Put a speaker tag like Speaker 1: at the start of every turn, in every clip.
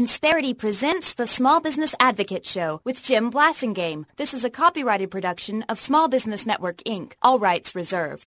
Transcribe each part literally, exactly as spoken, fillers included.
Speaker 1: Insperity presents the Small Business Advocate Show with Jim Blasingame. This is a copyrighted production of Small Business Network, Incorporated. All rights reserved.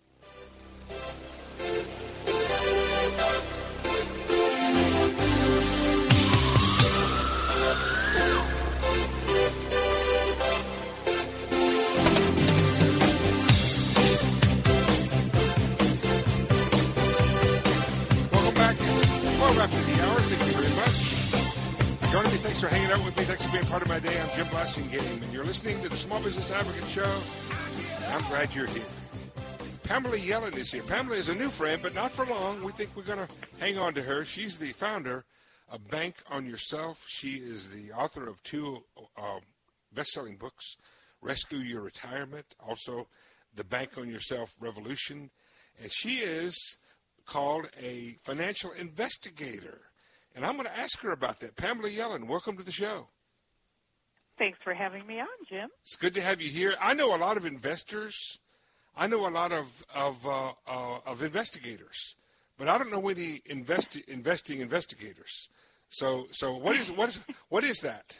Speaker 2: Welcome back. It's twelve after the hour. Thank you very much. Joining me, thanks for hanging out with me. Thanks for being part of my day. I'm Jim Blasingame, and you're listening to the Small Business Advocate Show. I'm glad you're here. Pamela Yellen is here. Pamela is a new friend, but not for long. We think we're going to hang on to her. She's the founder of Bank on Yourself. She is the author of two uh, best-selling books, Rescue Your Retirement, also The Bank on Yourself Revolution. And she is called a financial investigator. And I'm going to ask her about that. Pamela Yellen, welcome to the show.
Speaker 3: Thanks for having me on, Jim.
Speaker 2: It's good to have you here. I know a lot of investors. I know a lot of of uh, uh, of investigators, but I don't know any invest, investing investigators. So so what is what is what is that?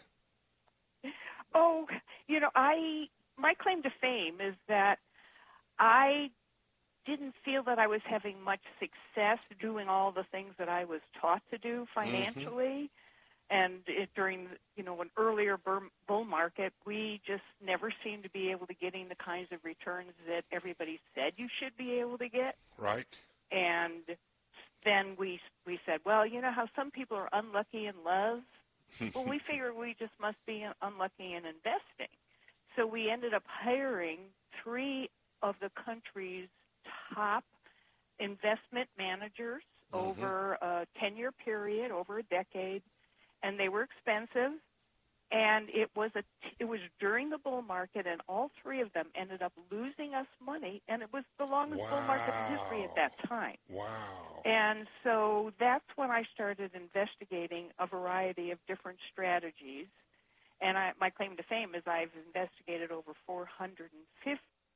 Speaker 3: Oh, you know, I my claim to fame is that I didn't feel that I was having much success doing all the things that I was taught to do financially. Mm-hmm. And it, during, you know, an earlier bull market, we just never seemed to be able to getting the kinds of returns that everybody said you should be able to get.
Speaker 2: Right.
Speaker 3: And then we we said, well, you know how some people are unlucky in love? Well, we figured we just must be unlucky in investing. So we ended up hiring three of the country's top investment managers mm-hmm. over a ten-year period, over a decade, and they were expensive. And it was a it was during the bull market, and all three of them ended up losing us money, and it was the longest
Speaker 2: wow.
Speaker 3: bull market in history at that time.
Speaker 2: Wow!
Speaker 3: And so that's when I started investigating a variety of different strategies. And I, my claim to fame is I've investigated over four hundred fifty.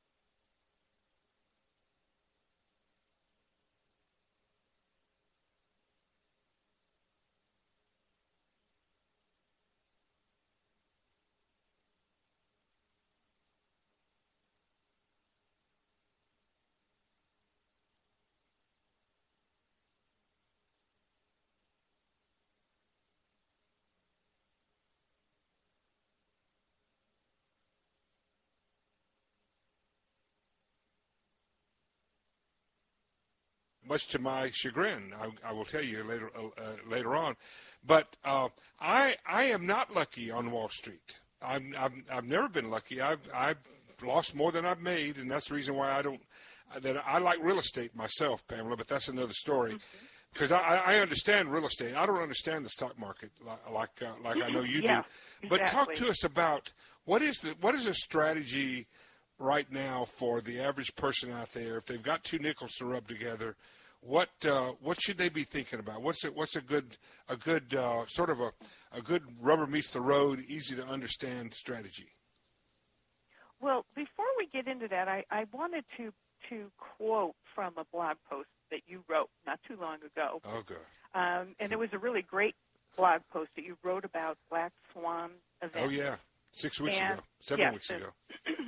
Speaker 2: Much to my chagrin, I, I will tell you later uh, later on. But uh, I I am not lucky on Wall Street. I've I've, I've never been lucky. I've I've lost more than I've made, and that's the reason why I don't. That I like real estate myself, Pamela. But that's another story. Mm-hmm. Because I, I understand real estate. I don't understand the stock market like like, uh, like I know you
Speaker 3: yeah,
Speaker 2: do. But
Speaker 3: exactly.
Speaker 2: talk to us about what is the what is a strategy right now for the average person out there if they've got two nickels to rub together. What uh, what should they be thinking about? What's a, what's a good a good uh, sort of a, a good rubber meets the road, easy to understand strategy?
Speaker 3: Well, before we get into that, I, I wanted to to quote from a blog post that you wrote not too long ago.
Speaker 2: Oh, good.
Speaker 3: Um, and it was a really great blog post that you wrote about Black Swan events.
Speaker 2: Oh yeah, six weeks
Speaker 3: and,
Speaker 2: ago, seven
Speaker 3: yes,
Speaker 2: weeks
Speaker 3: and,
Speaker 2: ago.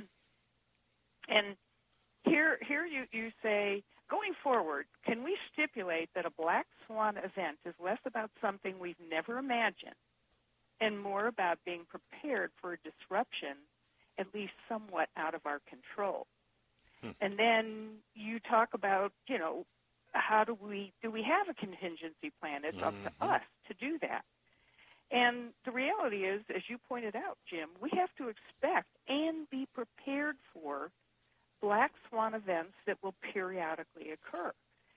Speaker 3: And here here you you say. Going forward, can we stipulate that a black swan event is less about something we've never imagined and more about being prepared for a disruption, at least somewhat out of our control? Hmm. And then you talk about, you know, how do we do we have a contingency plan? It's mm-hmm. up to us to do that. And the reality is, as you pointed out, Jim, we have to expect and be prepared for black swan events that will periodically occur.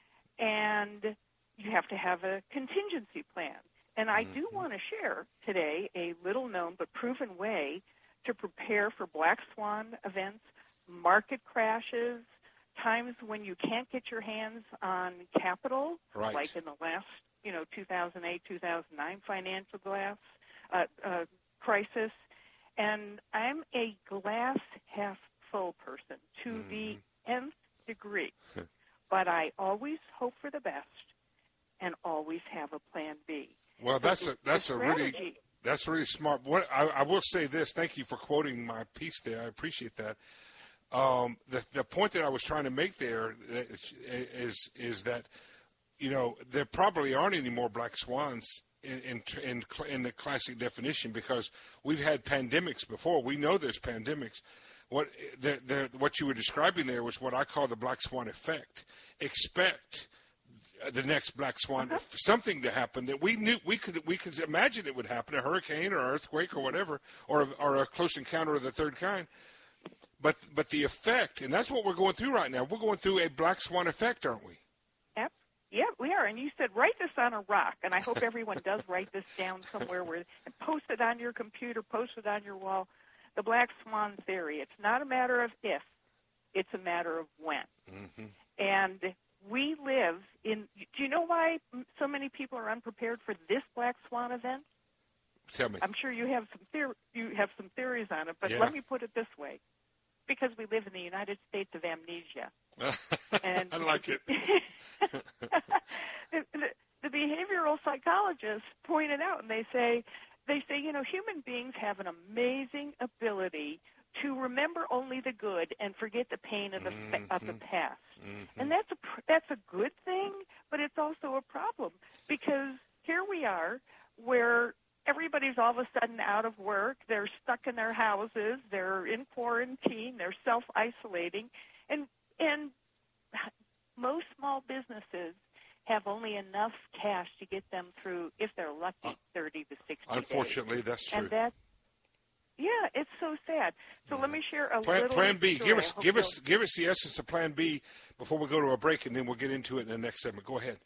Speaker 3: And you have to have a contingency plan. And I do want to share today a little-known but proven way to prepare for black swan events, market crashes, times when you can't get your hands on capital,
Speaker 2: right.
Speaker 3: like in the last, you know, two thousand eight, two thousand nine financial glass uh, uh, crisis. And I'm a glass half full person to mm-hmm. the nth degree, but I always hope for the best and always have a plan B.
Speaker 2: Well, that's a that's
Speaker 3: the
Speaker 2: a really
Speaker 3: strategy.
Speaker 2: that's really smart. What I, I will say this. Thank you for quoting my piece there. I appreciate that. Um, the the point that I was trying to make there is is, is that you know there probably aren't any more black swans in, in in in the classic definition, because we've had pandemics before. We know there's pandemics. What the, the what you were describing there was what I call the black swan effect. Expect the next black swan,
Speaker 3: Uh-huh.
Speaker 2: something to happen that we knew we could we could imagine it would happen, a hurricane or an earthquake or whatever, or or a close encounter of the third kind. But but the effect, and that's what we're going through right now. We're going through a black swan effect, aren't we?
Speaker 3: Yep. Yeah, we are. And you said write this on a rock, and I hope everyone does write this down somewhere where and post it on your computer, post it on your wall. The black swan theory. It's not a matter of if, it's a matter of when.
Speaker 2: Mm-hmm.
Speaker 3: And we live in. Do you know why so many people are unprepared for this black swan event?
Speaker 2: Tell me.
Speaker 3: I'm sure you have some theor- you have some theories on it, but
Speaker 2: Yeah.
Speaker 3: let me put it this way: because we live in the United States of amnesia. And
Speaker 2: I like it.
Speaker 3: the, the, the behavioral psychologists pointed out, and they say, they say, you know, human beings have an amazing ability to remember only the good and forget the pain of the
Speaker 2: mm-hmm.
Speaker 3: of the past.
Speaker 2: Mm-hmm.
Speaker 3: And that's a that's a good thing, but it's also a problem, because here we are where everybody's all of a sudden out of work, they're stuck in their houses, they're in quarantine, they're self-isolating, and and most small businesses have only enough cash to get them through, if they're lucky, thirty to sixty
Speaker 2: Unfortunately,
Speaker 3: days.
Speaker 2: that's true.
Speaker 3: And that, yeah, it's so sad. So let me share a
Speaker 2: Plan,
Speaker 3: little
Speaker 2: plan B.
Speaker 3: story.
Speaker 2: Give us
Speaker 3: I hope
Speaker 2: give us
Speaker 3: you'll-
Speaker 2: give us the essence of Plan B before we go to a break, and then we'll get into it in the next segment. Go ahead.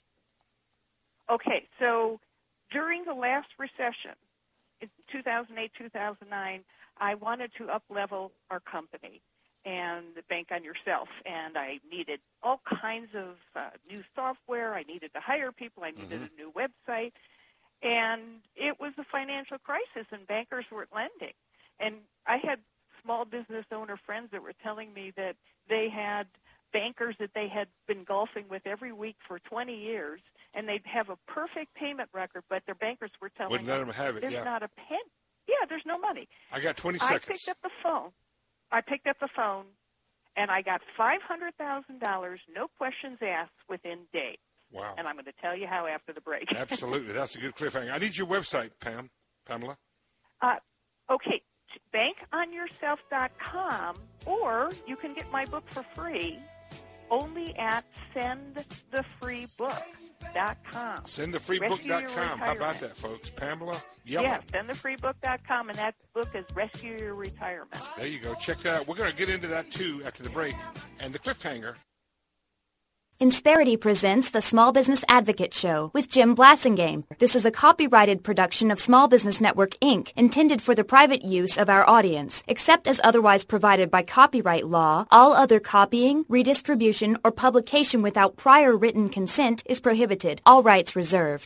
Speaker 3: Okay, so during the last recession, in two thousand eight, two thousand nine, I wanted to up-level our company and bank on yourself, and I needed all kinds of uh, new software. I needed to hire people. I needed
Speaker 2: Mm-hmm.
Speaker 3: a new website. And it was a financial crisis, and bankers weren't lending. And I had small business owner friends that were telling me that they had bankers that they had been golfing with every week for twenty years, and they'd have a perfect payment record, but their bankers were telling
Speaker 2: Wouldn't let
Speaker 3: them,
Speaker 2: them have it,
Speaker 3: there's
Speaker 2: yeah.
Speaker 3: not a pen. Yeah, there's no money.
Speaker 2: I got twenty
Speaker 3: I
Speaker 2: seconds.
Speaker 3: picked up the phone. I picked up the phone, and I got five hundred thousand dollars, no questions asked, within days.
Speaker 2: Wow.
Speaker 3: And I'm going to tell you how after the break.
Speaker 2: Absolutely. That's a good cliffhanger. I need your website, Pam. Pamela.
Speaker 3: Uh, okay, bank on yourself dot com, or you can get my book for free only at send the free book dot com.
Speaker 2: send the free book dot com.
Speaker 3: Rescue Your
Speaker 2: How about
Speaker 3: Retirement.
Speaker 2: that, folks? Pamela Yellen.
Speaker 3: Yeah, send the free book dot com, and that book is Rescue Your Retirement.
Speaker 2: There you go. Check that out. We're going to get into that, too, after the break. And the cliffhanger.
Speaker 1: Insperity presents the Small Business Advocate Show with Jim Blassingame. This is a copyrighted production of Small Business Network, Incorporated, intended for the private use of our audience. Except as otherwise provided by copyright law, all other copying, redistribution, or publication without prior written consent is prohibited. All rights reserved.